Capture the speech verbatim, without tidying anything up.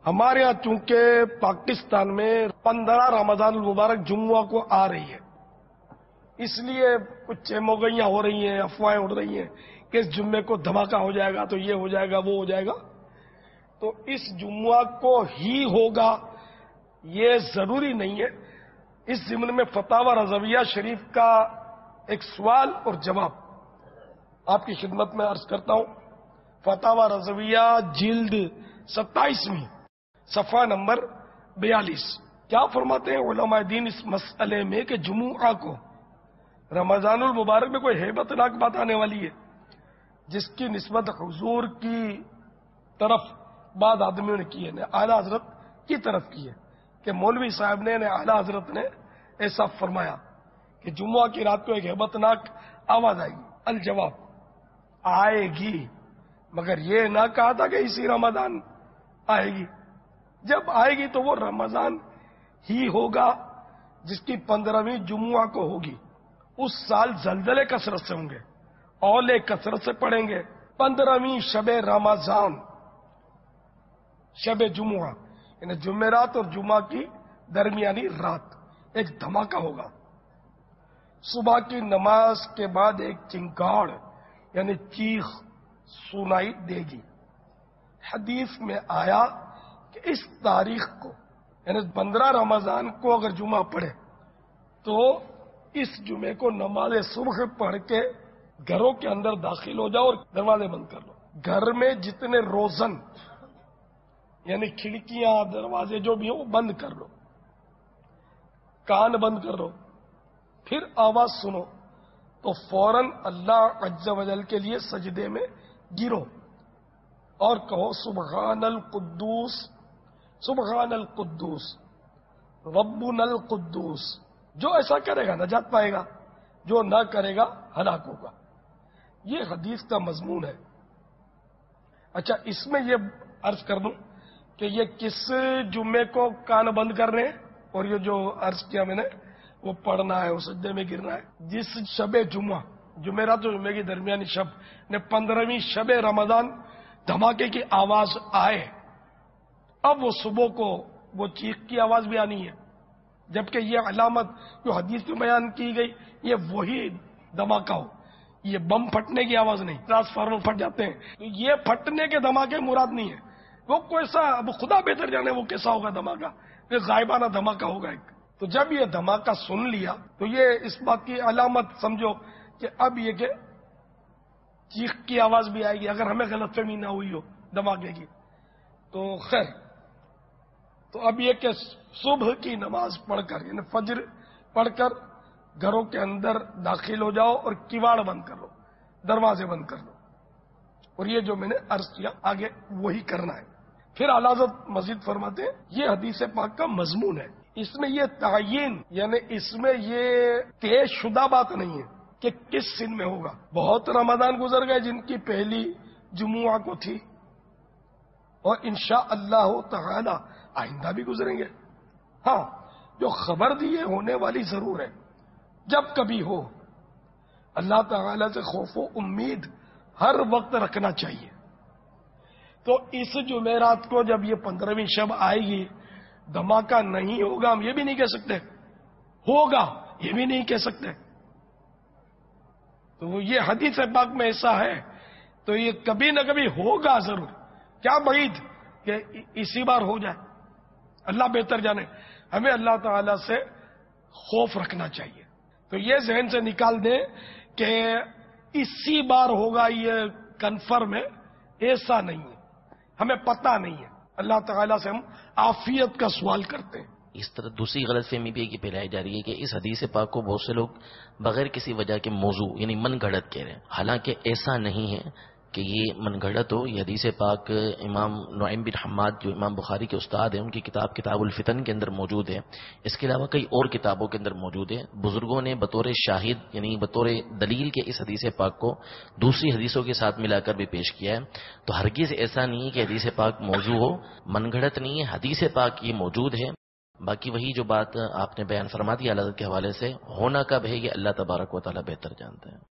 ہمارے یہاں چونکہ پاکستان میں پندرہ رمضان المبارک جمعہ کو آ رہی ہے، اس لیے کچھ چیموگیاں ہو رہی ہیں، افواہیں اڑ رہی ہیں کہ اس جمعے کو دھماکہ ہو جائے گا تو یہ ہو جائے گا وہ ہو جائے گا. تو اس جمعہ کو ہی ہوگا یہ ضروری نہیں ہے. اس ضمن میں فتاوی رضویہ شریف کا ایک سوال اور جواب آپ کی خدمت میں عرض کرتا ہوں. فتاوی رضویہ جلد ستائیسویں صفحہ نمبر بیالیس. کیا فرماتے ہیں علماء دین اس مسئلے میں کہ جمعہ کو رمضان المبارک میں کوئی ہیبت ناک بات آنے والی ہے جس کی نسبت حضور کی طرف بعض آدمیوں نے کی ہے، اعلیٰ حضرت کی طرف کی ہے کہ مولوی صاحب نے اعلیٰ حضرت نے ایسا فرمایا کہ جمعہ کی رات کو ایک ہیبت ناک آواز آئے گی. الجواب، آئے گی، مگر یہ نہ کہا تھا کہ اسی رمضان آئے گی. جب آئے گی تو وہ رمضان ہی ہوگا جس کی پندرہویں جمعہ کو ہوگی. اس سال زلزلے کثرت سے ہوں گے، اولے کثرت سے پڑیں گے. پندرہویں شب رمضان، شب جمعہ یعنی جمعرات اور جمعہ کی درمیانی رات ایک دھماکہ ہوگا. صبح کی نماز کے بعد ایک چنگاڑ یعنی چیخ سنائی دے گی. حدیث میں آیا کہ اس تاریخ کو یعنی پندرہ رمضان کو اگر جمعہ پڑھے تو اس جمعے کو نماز صبح پڑھ کے گھروں کے اندر داخل ہو جاؤ اور دروازے بند کر لو. گھر میں جتنے روزن یعنی کھڑکیاں دروازے جو بھی ہوں وہ بند کر لو، کان بند کر لو. پھر آواز سنو تو فوراً اللہ عز و جل کے لیے سجدے میں گرو اور کہو سبحان القدوس سبحان القدوس ربنا القدوس. جو ایسا کرے گا نجات پائے گا، جو نہ کرے گا ہلاک ہوگا. یہ حدیث کا مضمون ہے. اچھا، اس میں یہ عرض کر دوں کہ یہ کس جمعے کو کان بند کر رہے ہیں اور یہ جو عرض کیا میں نے وہ پڑھنا ہے، وہ سجدے میں گرنا ہے. جس شب جمعہ جمعرات اور جمعے کی درمیانی شب نے پندرہویں شب رمضان دھماکے کی آواز آئے، اب وہ صبح کو وہ چیخ کی آواز بھی آنی ہے. جبکہ یہ علامت جو حدیث میں بیان کی گئی یہ وہی دھماکہ ہو، یہ بم پھٹنے کی آواز نہیں. ٹرانسفارمر پھٹ جاتے ہیں تو یہ پھٹنے کے دھماکے مراد نہیں ہے. وہ کوسا اب خدا بہتر جانے وہ کیسا ہوگا دھماکہ، یہ غائبانہ دھماکہ ہوگا ایک. تو جب یہ دھماکہ سن لیا تو یہ اس بات کی علامت سمجھو کہ اب یہ کہ چیخ کی آواز بھی آئے گی. اگر ہمیں غلط فہمی نہ ہوئی ہو دھماکے کی تو خیر. تو اب یہ کہ صبح کی نماز پڑھ کر یعنی فجر پڑھ کر گھروں کے اندر داخل ہو جاؤ اور کواڑ بند کر لو، دروازے بند کر لو. اور یہ جو میں نے عرض کیا آگے وہی کرنا ہے. پھر اعلیٰ حضرت مزید فرماتے ہیں یہ حدیث پاک کا مضمون ہے. اس میں یہ تعین یعنی اس میں یہ طے شدہ بات نہیں ہے کہ کس سن میں ہوگا. بہت رمضان گزر گئے جن کی پہلی جمعہ کو تھی اور انشاء اللہ تعالی آئندہ بھی گزریں گے. ہاں، جو خبر دی ہے ہونے والی ضرور ہے. جب کبھی ہو اللہ تعالی سے خوف و امید ہر وقت رکھنا چاہیے. تو اس جمعرات کو جب یہ پندرہویں شب آئے گی دھماکہ نہیں ہوگا ہم یہ بھی نہیں کہہ سکتے، ہوگا یہ بھی نہیں کہہ سکتے. تو یہ حدیث پاک میں ایسا ہے تو یہ کبھی نہ کبھی ہوگا ضرور. کیا بعید کہ اسی بار ہو جائے، اللہ بہتر جانے. ہمیں اللہ تعالی سے خوف رکھنا چاہیے. تو یہ ذہن سے نکال دیں کہ اسی بار ہوگا، یہ کنفرم ہے، ایسا نہیں ہے، ہمیں پتہ نہیں ہے. اللہ تعالیٰ سے ہم عافیت کا سوال کرتے ہیں. اس طرح دوسری غلط فہمی بھی یہ پھیلائی جا رہی ہے کہ اس حدیث پاک کو بہت سے لوگ بغیر کسی وجہ کے موضوع یعنی من گھڑت کہہ رہے ہیں. حالانکہ ایسا نہیں ہے کہ یہ من گھڑت ہو. یہ حدیث پاک امام نعیم بن حماد جو امام بخاری کے استاد ہیں ان کی کتاب کتاب الفتن کے اندر موجود ہے. اس کے علاوہ کئی اور کتابوں کے اندر موجود ہے. بزرگوں نے بطور شاہد یعنی بطور دلیل کے اس حدیث پاک کو دوسری حدیثوں کے ساتھ ملا کر بھی پیش کیا ہے. تو ہرگز ایسا نہیں ہے کہ حدیث پاک موضوع ہو، من گھڑت نہیں ہے. حدیث پاک یہ موجود ہے. باقی وہی جو بات آپ نے بیان فرما دی اعلیٰ کے حوالے سے، ہونا کب ہے یہ اللہ تبارک و تعالیٰ بہتر جانتے ہیں.